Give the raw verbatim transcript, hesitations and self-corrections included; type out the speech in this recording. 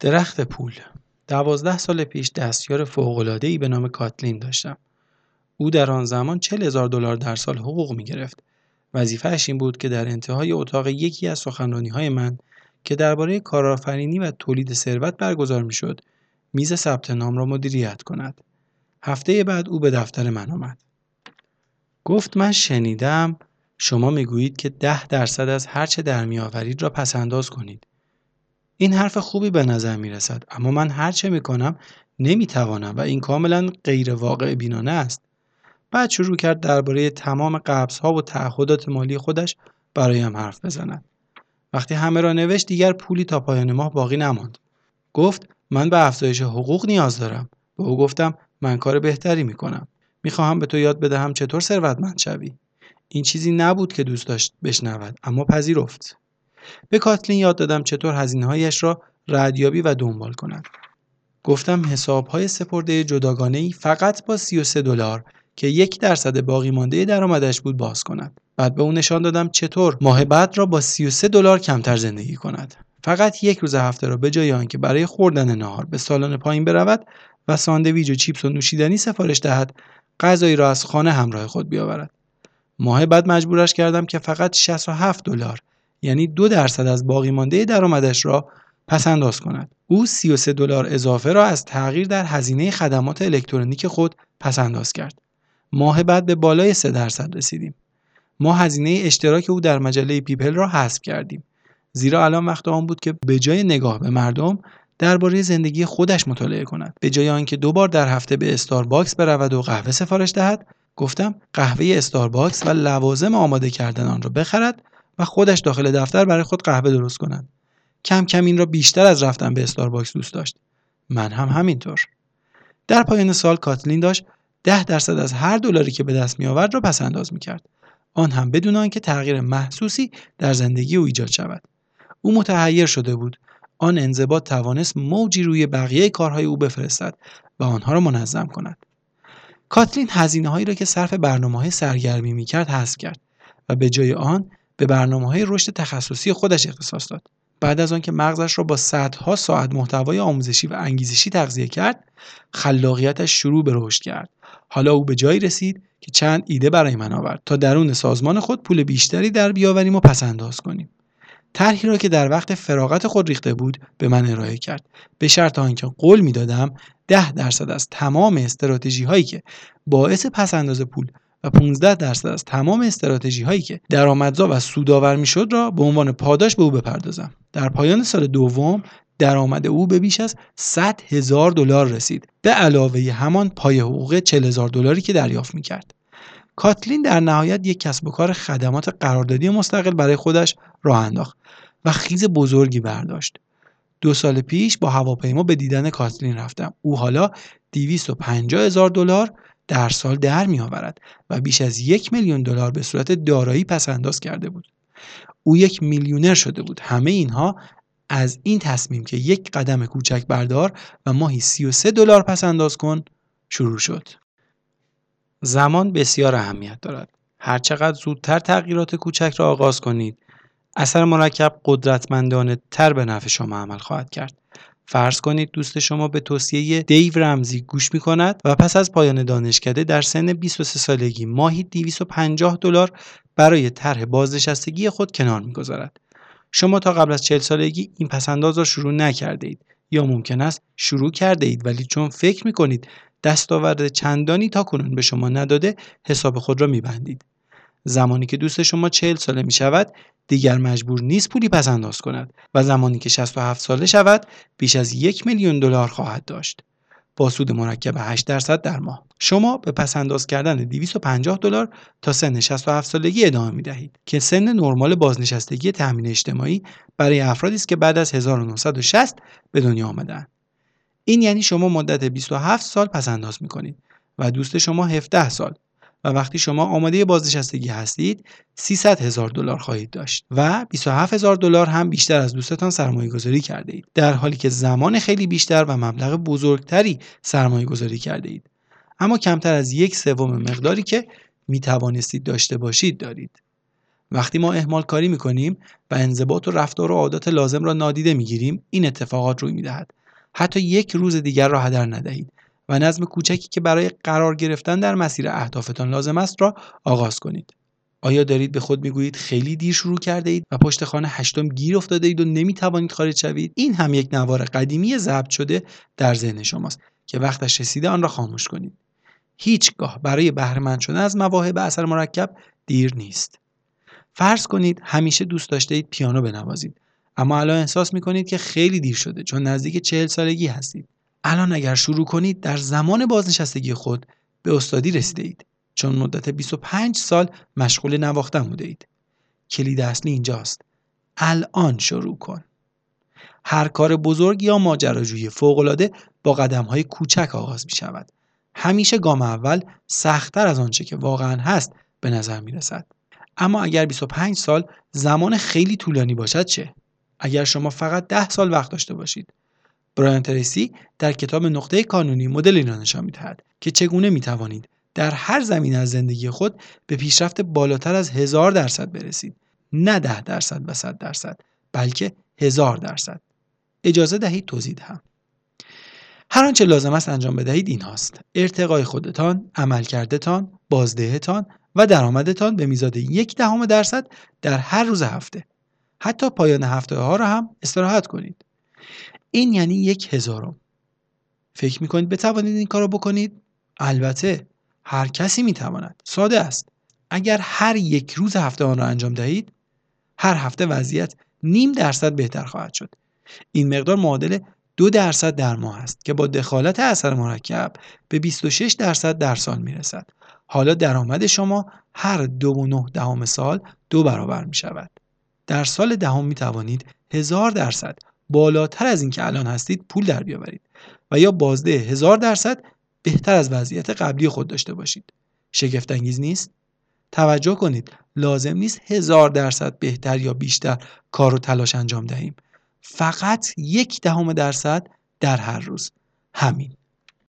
درخت پول. دوازده سال پیش دستیار فوق‌العاده‌ای به نام کاتلین داشتم. او در آن زمان چهل هزار دلار در سال حقوق می‌گرفت. وظیفه‌اش این بود که در انتهای اتاق یکی از سخنرانی‌های من که درباره کارآفرینی و تولید ثروت برگزار می‌شد، میز ثبت نام را مدیریت کند. هفته بعد او به دفتر من آمد. گفت من شنیدم شما میگویید که ده درصد از هر چه در میآورید را پس‌انداز کنید. این حرف خوبی به نظر می رسد، اما من هر چه می کنم نمی توانم و این کاملا غیر واقع بینانه است. بعد شروع کرد درباره تمام قبض‌ها و تعهدات مالی خودش برایم حرف بزند. وقتی همه را نوشت دیگر پولی تا پایان ماه باقی نماند. گفت من به افزایش حقوق نیاز دارم. به او گفتم من کار بهتری می کنم. می خواهم به تو یاد بدهم چطور ثروتمند شوی. این چیزی نبود که دوست داشت بشنود، اما پذیرفت. به کاتلین یاد دادم چطور هزینه‌هایش را ردیابی و دنبال کند. گفتم حساب‌های سپرده جداگانه‌ای فقط با سی و سه دلار که یک درصد باقی مانده درآمدش بود باز کند. بعد به او نشان دادم چطور ماه بعد را با سی و سه دلار کمتر زندگی کند. فقط یک روز هفته را به جای آنکه برای خوردن نهار به سالن پایین برود و ساندویچ و چیپس و نوشیدنی سفارش دهد، غذایی را از خانه همراه خود بیاورد. ماه بعد مجبورش کردم که فقط شصت و هفت دلار یعنی دو درصد از باقی مانده درآمدش را پس انداز کند. او سی و سه دلار اضافه را از تغییر در هزینه خدمات الکترونیک خود پس انداز کرد. ماه بعد به بالای سه درصد رسیدیم. ما هزینه اشتراک او در مجله پیپل را حذف کردیم. زیرا الان وقت آن بود که به جای نگاه به مردم درباره زندگی خودش مطالعه کند. به جای آنکه دو بار در هفته به استارباکس برود و قهوه سفارش دهد، گفتم قهوه استارباکس و لوازم آماده کردن آن را بخرد و خودش داخل دفتر برای خود قهوه درست کند. کم کم این را بیشتر از رفتن به استارباکس دوست داشت. من هم همینطور. در پایان سال کاتلین داشت ده درصد از هر دلاری که به دست می آورد را پس انداز می کرد. آن هم بدون آنکه تغییر محسوسی در زندگی او ایجاد شود. او متحیر شده بود. آن انضباط توانست موجی روی بقیه کارهای او بفرستد و آنها را منظم کند. کاتلین هزینه‌هایی را که صرف برنامه‌های سرگرمی می‌کرد حذف کرد و به جای آن به برنامه‌های رشد تخصصی خودش اختصاص داد. بعد از آنکه مغزش را با صدها ساعت محتوای آموزشی و انگیزشی تغذیه کرد، خلاقیتش شروع به رشد کرد. حالا او به جایی رسید که چند ایده برای من آورد تا درون سازمان خود پول بیشتری در بیاوریم و پس انداز کنیم. طرحی را که در وقت فراغت خود ریخته بود به من ارائه کرد، به شرط آنکه قول می‌دادم ده درصد از تمام استراتژی هایی که باعث پس انداز پول و پانزده درصد از تمام استراتژی هایی که درآمدزا و سودآور میشد را به عنوان پاداش به او بپردازم. در پایان سال دوم درآمد او به بیش از صد هزار دلار رسید، به علاوه همان پای حقوق چهل هزار دلاری که دریافت میکرد. کاتلین در نهایت یک کسب و کار خدمات قراردادی مستقل برای خودش راه انداخت و خیز بزرگی برداشت. دو سال پیش با هواپیما به دیدن کاتلین رفتم. او حالا دویست و پنجاه هزار دلار در سال در می آورد و بیش از یک میلیون دلار به صورت دارایی پس انداز کرده بود. او یک میلیونر شده بود. همه اینها از این تصمیم که یک قدم کوچک بردار و ماهی سی و سه دلار پس انداز کن شروع شد. زمان بسیار اهمیت دارد. هر چقدر زودتر تغییرات کوچک را آغاز کنید، اثر مرکب قدرتمندانه تر به نفع شما عمل خواهد کرد. فرض کنید دوست شما به توصیه دیو رمزی گوش می کند و پس از پایان دانشکده در سن بیست و سه سالگی ماهی دویست و پنجاه دلار برای طرح بازنشستگی خود کنار می گذارد. شما تا قبل از چهل سالگی این پسنداز را شروع نکرده اید یا ممکن است شروع کرده اید ولی چون فکر می کنید دستاورد چندانی تا کنون به شما نداده حساب خود را می بندید. زمانی که دوست شما چهل ساله می شود دیگر مجبور نیست پولی پس انداز کند و زمانی که شصت و هفت ساله شود بیش از یک میلیون دلار خواهد داشت با سود مرکب هشت درصد در ماه. شما به پس انداز کردن دویست و پنجاه دلار تا سن شصت و هفت سالگی ادامه می دهید که سن نرمال بازنشستگی تامین اجتماعی برای افرادی است که بعد از هزار و نهصد و شصت به دنیا آمدند. این یعنی شما مدت بیست و هفت سال پس انداز می کنید و دوست شما هفده سال و وقتی شما آماده بازنشستگی هستید سیصد هزار دلار خواهید داشت و بیست و هفت هزار دلار هم بیشتر از دوستتان سرمایه گذاری کرده اید، در حالی که زمان خیلی بیشتر و مبلغ بزرگتری سرمایه گذاری کرده اید، اما کمتر از یک سوم مقداری که می توانستید داشته باشید دارید. وقتی ما اهمال کاری میکنیم و انضباط و رفتار و عادات لازم را نادیده میگیریم این اتفاقات روی میدهد. حتی یک روز دیگر را هدر ندهید و نظم کوچکی که برای قرار گرفتن در مسیر اهدافتان لازم است را آغاز کنید. آیا دارید به خود میگویید خیلی دیر شروع کرده اید و پشت خانه هشتم گیر افتاده اید و نمیتوانید خارج شوید؟ این هم یک نوار قدیمی ضبط شده در ذهن شماست که وقتش رسیده آن را خاموش کنید. هیچگاه برای بهره مند شدن از مواهب اثر مرکب دیر نیست. فرض کنید همیشه دوست داشته اید پیانو بنوازید، اما الان احساس میکنید که خیلی دیر شده چون نزدیک چهل سالگی هستید. الان اگر شروع کنید در زمان بازنشستگی خود به استادی رسیده اید، چون مدت بیست و پنج سال مشغول نواختن بوده اید. کلید اصلی اینجاست. الان شروع کن. هر کار بزرگ یا ماجراجویی فوق‌العاده با قدم‌های کوچک آغاز می شود. همیشه گام اول سخت‌تر از آنچه که واقعاً هست به نظر می رسد. اما اگر بیست و پنج سال زمان خیلی طولانی باشد چه؟ اگر شما فقط ده سال وقت داشته باشید. برایان تریسی در کتاب نقطه کانونی مدلی را نشان می‌دهد که چگونه می‌توانید در هر زمینه از زندگی خود به پیشرفت بالاتر از هزار درصد برسید. نه ده درصد و صد درصد، بلکه هزار درصد. اجازه دهید توضیح دهم. هر آنچه لازم است انجام بدهید این هاست: ارتقای خودتان، عملکردتان، بازدهتان و درآمدتان به میزان یک دهم درصد در هر روز هفته. حتی پایان هفته ها را هم استراحت کنید. این یعنی یک هزارم. فکر میکنید بتوانید این کار را بکنید؟ البته هر کسی میتواند. ساده است. اگر هر یک روز هفته آن را انجام دهید، هر هفته وضعیت نیم درصد بهتر خواهد شد. این مقدار معادل دو درصد در ماه است که با دخالت اثر مرکب به بیست و شش درصد در سال میرسد. حالا درآمد شما هر دو و نه دهم سال دو برابر می شود. در سال دهم می توانید هزار درصد بالاتر از این که الان هستید پول در بیاورید و یا بازده هزار درصد بهتر از وضعیت قبلی خود داشته باشید. شگفت انگیز نیست؟ توجه کنید، لازم نیست هزار درصد بهتر یا بیشتر کار و تلاش انجام دهیم. فقط یک دهم درصد در هر روز. همین.